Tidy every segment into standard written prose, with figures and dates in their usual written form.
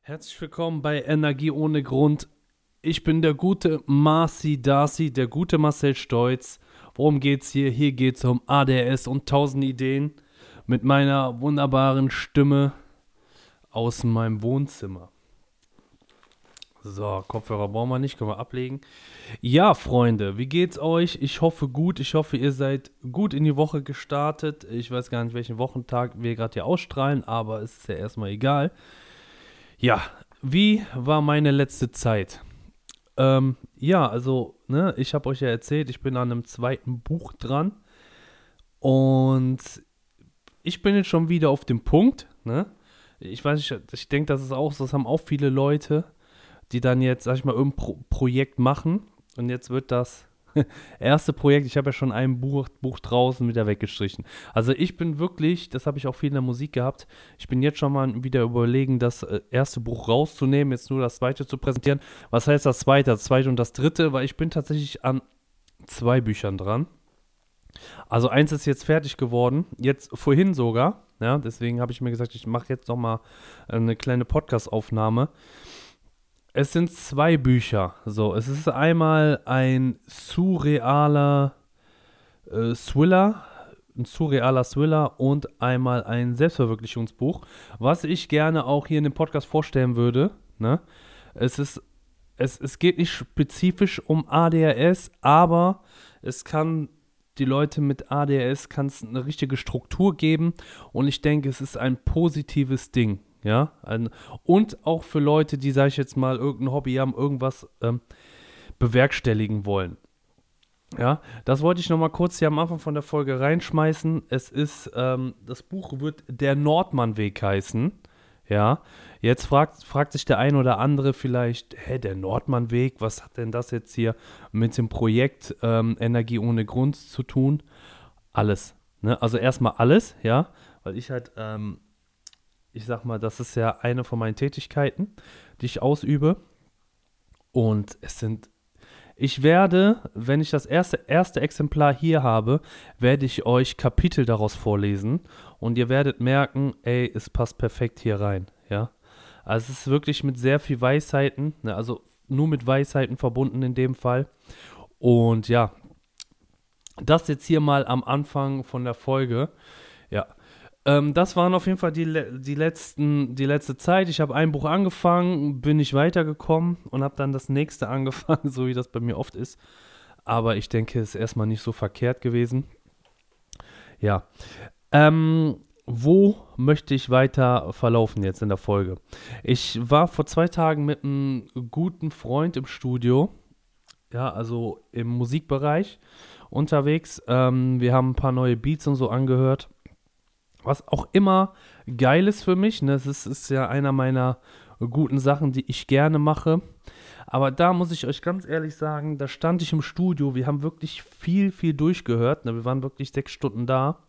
Herzlich willkommen bei Energie ohne Grund. Ich bin der gute Marci Darcy, der gute Marcel Stolz. Worum geht's hier? Hier geht's um ADHS und 1000 Ideen mit meiner wunderbaren Stimme aus meinem Wohnzimmer. So, Kopfhörer brauchen wir nicht, können wir ablegen. Ja, Freunde, wie geht's euch? Ich hoffe gut. Ich hoffe, ihr seid gut in die Woche gestartet. Ich weiß gar nicht, welchen Wochentag wir gerade hier ausstrahlen, aber es ist ja erstmal egal. Ja, wie war meine letzte Zeit? Ich habe euch ja erzählt, ich bin an einem zweiten Buch dran und ich bin jetzt schon wieder auf dem Punkt, ne? Ich weiß nicht, ich denke, das ist auch so, das haben auch viele Leute, die dann jetzt, sag ich mal, irgendein Projekt machen und jetzt wird das erste Projekt, ich habe ja schon ein Buch draußen wieder weggestrichen. Also ich bin wirklich, das habe ich auch viel in der Musik gehabt, ich bin jetzt schon mal wieder überlegen, das erste Buch rauszunehmen, jetzt nur das zweite zu präsentieren. Was heißt das zweite? Das zweite und das dritte, weil ich bin tatsächlich an 2 Büchern dran. Also eins ist jetzt fertig geworden, jetzt vorhin sogar, ja, deswegen habe ich mir gesagt, ich mache jetzt noch mal eine kleine Podcast-Aufnahme. Es sind 2 Bücher. So, es ist einmal Thriller, ein surrealer Thriller und einmal ein Selbstverwirklichungsbuch, was ich gerne auch hier in dem Podcast vorstellen würde. Ne? Es ist, es geht nicht spezifisch um ADHS, aber es kann die Leute mit ADHS kann es eine richtige Struktur geben und ich denke, es ist ein positives Ding. Ja, und auch für Leute, die, sag ich jetzt mal, irgendein Hobby haben, irgendwas bewerkstelligen wollen. Ja, das wollte ich nochmal kurz hier am Anfang von der Folge reinschmeißen. Das Buch wird Der Nordmann-Weg heißen. Ja, jetzt fragt sich der ein oder andere vielleicht, der Nordmann-Weg, was hat denn das jetzt hier mit dem Projekt Energie ohne Grund zu tun? Alles. Ne? Also erstmal alles, ja, weil ich sag mal, das ist ja eine von meinen Tätigkeiten, die ich ausübe. Und ich werde, wenn ich das erste Exemplar hier habe, werde ich euch Kapitel daraus vorlesen. Und ihr werdet merken, ey, es passt perfekt hier rein, ja. Also es ist wirklich mit sehr viel Weisheiten, ne, also nur mit Weisheiten verbunden in dem Fall. Und ja, das jetzt hier mal am Anfang von der Folge. Ja, das waren auf jeden Fall die letzte Zeit. Ich habe ein Buch angefangen, bin nicht weitergekommen und habe dann das nächste angefangen, so wie das bei mir oft ist. Aber ich denke, es ist erstmal nicht so verkehrt gewesen. Ja. Wo möchte ich weiter verlaufen jetzt in der Folge? Ich war vor 2 Tagen mit einem guten Freund im Studio, ja, also im Musikbereich unterwegs. Wir haben ein paar neue Beats und so angehört. Was auch immer geil ist für mich, ne? Ist ja einer meiner guten Sachen, die ich gerne mache. Aber da muss ich euch ganz ehrlich sagen, da stand ich im Studio, wir haben wirklich viel durchgehört. Ne? Wir waren wirklich 6 Stunden da.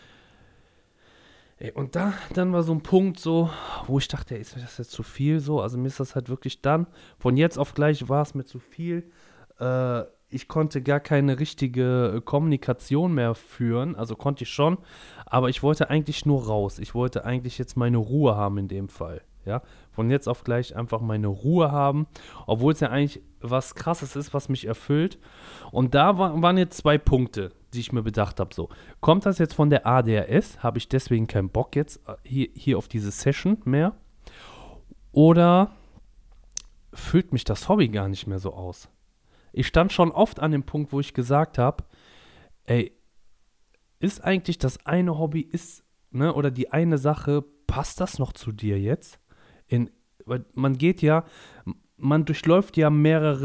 Ey, und dann war so ein Punkt so, wo ich dachte, ey, ist mir das jetzt zu viel so? Also mir ist das halt wirklich dann, von jetzt auf gleich war es mir zu viel. Ich konnte gar keine richtige Kommunikation mehr führen, also konnte ich schon, aber ich wollte eigentlich nur raus. Ich wollte eigentlich jetzt meine Ruhe haben in dem Fall, ja. Von jetzt auf gleich einfach meine Ruhe haben, obwohl es ja eigentlich was Krasses ist, was mich erfüllt. Und da waren jetzt 2 Punkte, die ich mir bedacht habe, so. Kommt das jetzt von der ADHS? Habe ich deswegen keinen Bock jetzt hier auf diese Session mehr? Oder füllt mich das Hobby gar nicht mehr so aus? Ich stand schon oft an dem Punkt, wo ich gesagt habe, ey, ist eigentlich das eine Hobby, ne, oder die eine Sache, passt das noch zu dir jetzt? Weil man durchläuft ja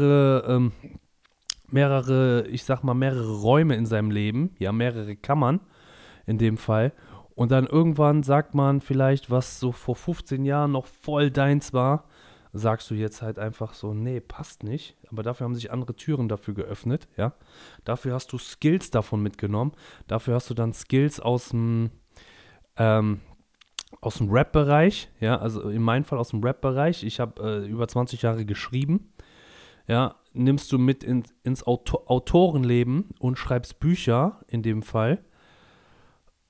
ich sag mal, mehrere Räume in seinem Leben, ja, mehrere Kammern in dem Fall. Und dann irgendwann sagt man vielleicht, was so vor 15 Jahren noch voll deins war, sagst du jetzt halt einfach so, nee, passt nicht. Aber dafür haben sich andere Türen dafür geöffnet, ja. Dafür hast du Skills davon mitgenommen. Dafür hast du dann Skills aus dem Rap-Bereich, ja, also in meinem Fall aus dem Rap-Bereich. Ich habe über 20 Jahre geschrieben, ja, nimmst du mit ins Autorenleben und schreibst Bücher in dem Fall.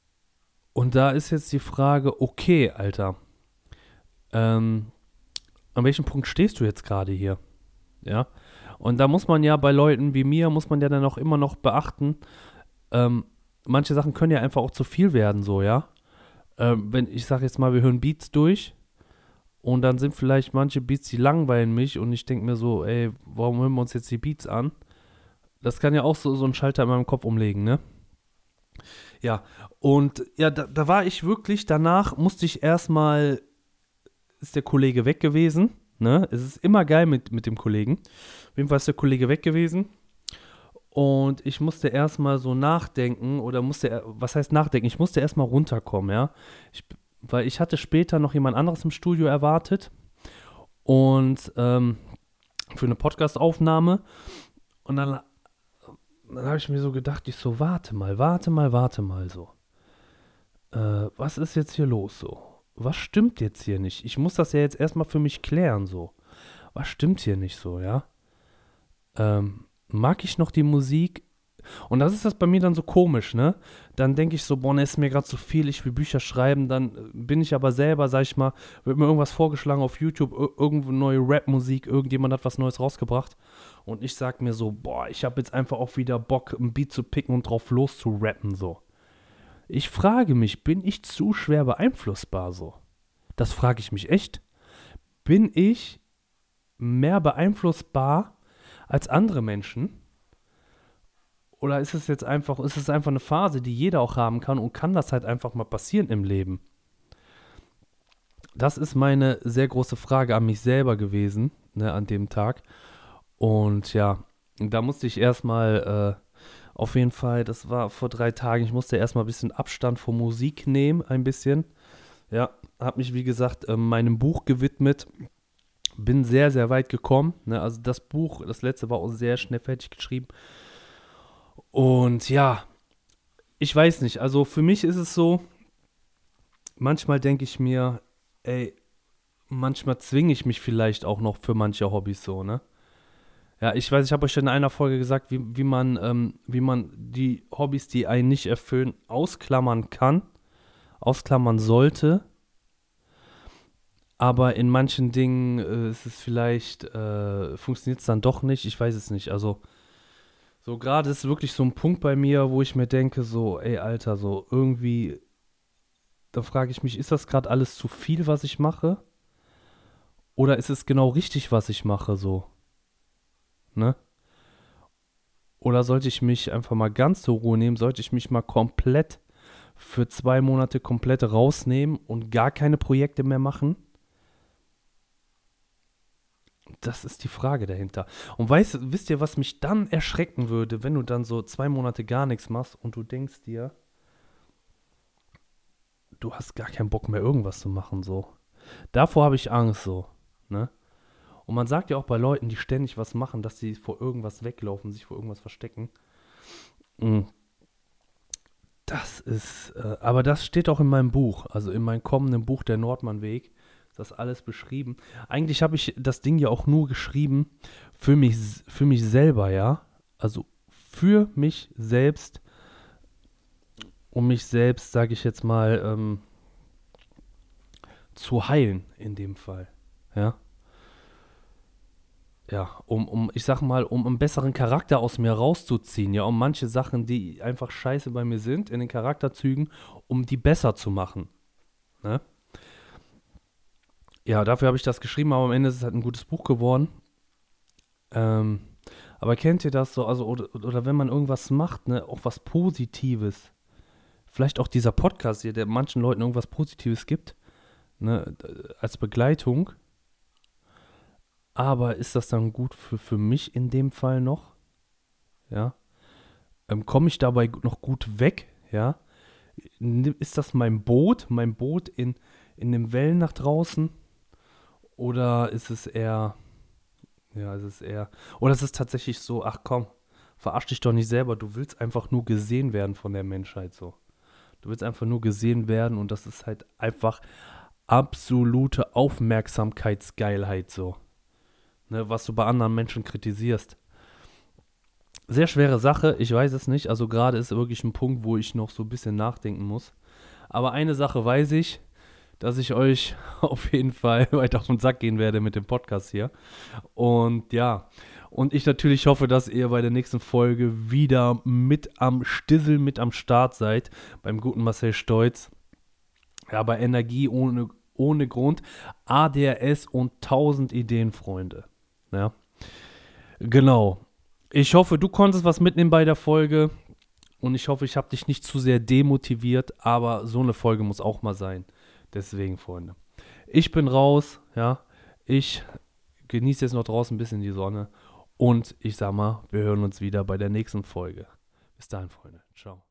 Und da ist jetzt die Frage, okay, Alter, an welchem Punkt stehst du jetzt gerade hier? Ja. Und da muss man ja bei Leuten wie mir, muss man ja dann auch immer noch beachten, manche Sachen können ja einfach auch zu viel werden, so, ja. Wenn ich sage jetzt mal, wir hören Beats durch und dann sind vielleicht manche Beats, die langweilen mich und ich denke mir so, ey, warum hören wir uns jetzt die Beats an? Das kann ja auch so einen Schalter in meinem Kopf umlegen, ne? Ja, und ja, da war ich wirklich, danach musste ich erstmal, ist der Kollege weg gewesen, ne? Es ist immer geil mit dem Kollegen. Auf jeden Fall ist der Kollege weg gewesen. Und ich musste erstmal so nachdenken, oder was heißt nachdenken? Ich musste erstmal runterkommen, ja. Weil ich hatte später noch jemand anderes im Studio erwartet und für eine Podcast-Aufnahme. Und dann habe ich mir so gedacht, ich so, warte mal so. Was ist jetzt hier los so? Was stimmt jetzt hier nicht? Ich muss das ja jetzt erstmal für mich klären so. Was stimmt hier nicht so, ja? Mag ich noch die Musik? Und das ist das bei mir dann so komisch, ne? Dann denke ich so, boah, ne, ist mir gerade zu viel, ich will Bücher schreiben, dann bin ich aber selber, sag ich mal, wird mir irgendwas vorgeschlagen auf YouTube, irgendwo neue Rap-Musik, irgendjemand hat was Neues rausgebracht und ich sag mir so, boah, ich habe jetzt einfach auch wieder Bock, ein Beat zu picken und drauf loszurappen, so. Ich frage mich, bin ich zu schwer beeinflussbar, so? Das frage ich mich echt. Bin ich mehr beeinflussbar als andere Menschen? Oder ist es einfach eine Phase, die jeder auch haben kann und kann das halt einfach mal passieren im Leben? Das ist meine sehr große Frage an mich selber gewesen, ne, an dem Tag. Und ja, da musste ich erstmal, auf jeden Fall, das war vor 3 Tagen, ich musste erstmal ein bisschen Abstand von Musik nehmen, ein bisschen. Ja, habe mich, wie gesagt, meinem Buch gewidmet. Bin sehr, sehr weit gekommen. Ne? Also das Buch, das letzte war auch sehr schnell fertig geschrieben. Und ja, ich weiß nicht, also für mich ist es so, manchmal denke ich mir, ey, manchmal zwinge ich mich vielleicht auch noch für manche Hobbys so, ne? Ja, ich weiß, ich habe euch schon in einer Folge gesagt, wie man die Hobbys, die einen nicht erfüllen, ausklammern sollte. Aber in manchen Dingen ist es vielleicht, funktioniert es dann doch nicht, ich weiß es nicht. Also so gerade ist wirklich so ein Punkt bei mir, wo ich mir denke, so, ey, Alter, so irgendwie, da frage ich mich, ist das gerade alles zu viel, was ich mache? Oder ist es genau richtig, was ich mache, so, ne? Oder sollte ich mich einfach mal ganz zur Ruhe nehmen? Sollte ich mich mal komplett für 2 Monate komplett rausnehmen und gar keine Projekte mehr machen? Das ist die Frage dahinter. Und wisst ihr, was mich dann erschrecken würde, wenn du dann so 2 Monate gar nichts machst und du denkst dir, du hast gar keinen Bock mehr irgendwas zu machen, so. Davor habe ich Angst, so, ne? Und man sagt ja auch bei Leuten, die ständig was machen, dass sie vor irgendwas weglaufen, sich vor irgendwas verstecken. Mm, aber das steht auch in meinem Buch, also in meinem kommenden Buch, Der Nordmannweg, ist das alles beschrieben. Eigentlich habe ich das Ding ja auch nur geschrieben für mich selber, ja. Also für mich selbst, um mich selbst, sage ich jetzt mal, zu heilen in dem Fall, ja. Ja, ich sag mal, um einen besseren Charakter aus mir rauszuziehen, ja, um manche Sachen, die einfach scheiße bei mir sind, in den Charakterzügen, um die besser zu machen, ne? Ja, dafür habe ich das geschrieben, aber am Ende ist es halt ein gutes Buch geworden. Ähm, aber kennt ihr das so, also, oder wenn man irgendwas macht, ne, auch was Positives, vielleicht auch dieser Podcast hier, der manchen Leuten irgendwas Positives gibt, ne, als Begleitung, aber ist das dann gut für mich in dem Fall noch? Ja. Komme ich dabei noch gut weg? Ja. Ist das mein Boot in den Wellen nach draußen? Oder oder ist es tatsächlich so, ach komm, verarsch dich doch nicht selber, du willst einfach nur gesehen werden von der Menschheit so. Du willst einfach nur gesehen werden und das ist halt einfach absolute Aufmerksamkeitsgeilheit so. Ne, was du bei anderen Menschen kritisierst. Sehr schwere Sache, ich weiß es nicht. Also gerade ist wirklich ein Punkt, wo ich noch so ein bisschen nachdenken muss. Aber eine Sache weiß ich, dass ich euch auf jeden Fall weiter auf den Sack gehen werde mit dem Podcast hier. Und ja, und ich natürlich hoffe, dass ihr bei der nächsten Folge wieder mit am Stissel, mit am Start seid, beim guten Marcel Stolz. Ja, bei Energie ohne Grund, ADHS und 1000 Ideen, Freunde. Ja, genau. Ich hoffe, du konntest was mitnehmen bei der Folge. Und ich hoffe, ich habe dich nicht zu sehr demotiviert, aber so eine Folge muss auch mal sein. Deswegen, Freunde. Ich bin raus, ja. Ich genieße jetzt noch draußen ein bisschen die Sonne. Und ich sag mal, wir hören uns wieder bei der nächsten Folge. Bis dahin, Freunde. Ciao.